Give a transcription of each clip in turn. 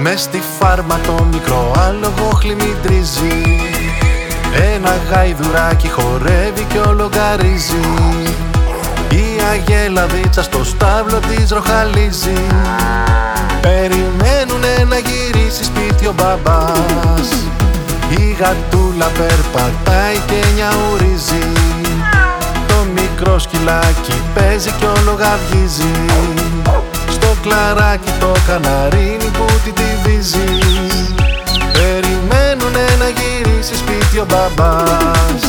Μες στη φάρμα το μικρό άλογο χλιμιντρίζει. Ένα γαϊδουράκι χορεύει κι ολογαρίζει. Η αγέλαδίτσα στο στάβλο της ροχαλίζει. Περιμένουνε να γυρίσει σπίτι ο μπαμπάς. Η γατούλα περπατάει και νιαουρίζει. Το μικρό σκυλάκι παίζει κι ολογαυγίζει. Στο κλαράκι το καναρίνι που τη βίζει. Περιμένουνε να γυρίσει σπίτι ο μπαμπάς.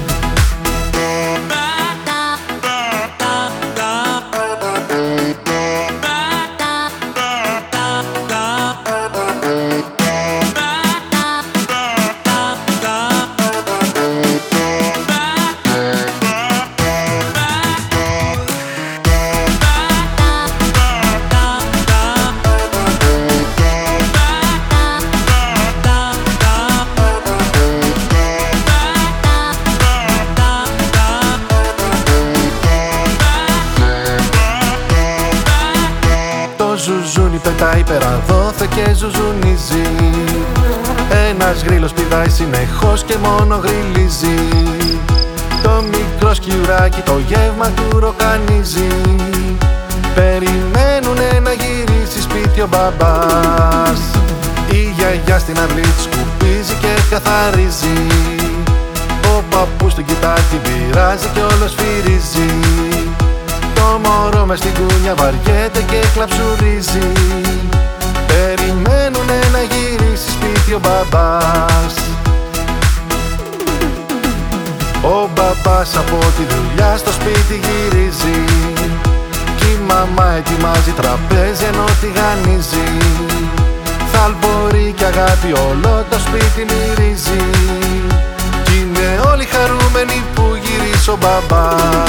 Ζουζούνι πετάει πέρα δόθε και ζουζουνίζει. Ένας γρύλος πηδάει συνεχώς και μόνο γρυλίζει. Το μικρό σκιουράκι το γεύμα του ροκανίζει. Περιμένουνε να γυρίσει σπίτι ο μπαμπάς. Η γιαγιά στην αυλή της σκουπίζει και καθαρίζει. Ο παππούς την κοιτάει, την πειράζει και όλο σφυρίζει. Το μωρό μες στην κούνια βαριέται και κλαψουρίζει. Περιμένουνε να γυρίσει σπίτι ο μπαμπάς. Ο μπαμπάς από τη δουλειά στο σπίτι γυρίζει. Κι η μαμά ετοιμάζει τραπέζι ενώ τηγανίζει. Θαλπορεί κι αγάπη όλο το σπίτι μυρίζει. Κι είναι όλοι χαρούμενοι που γυρίσει ο μπαμπάς.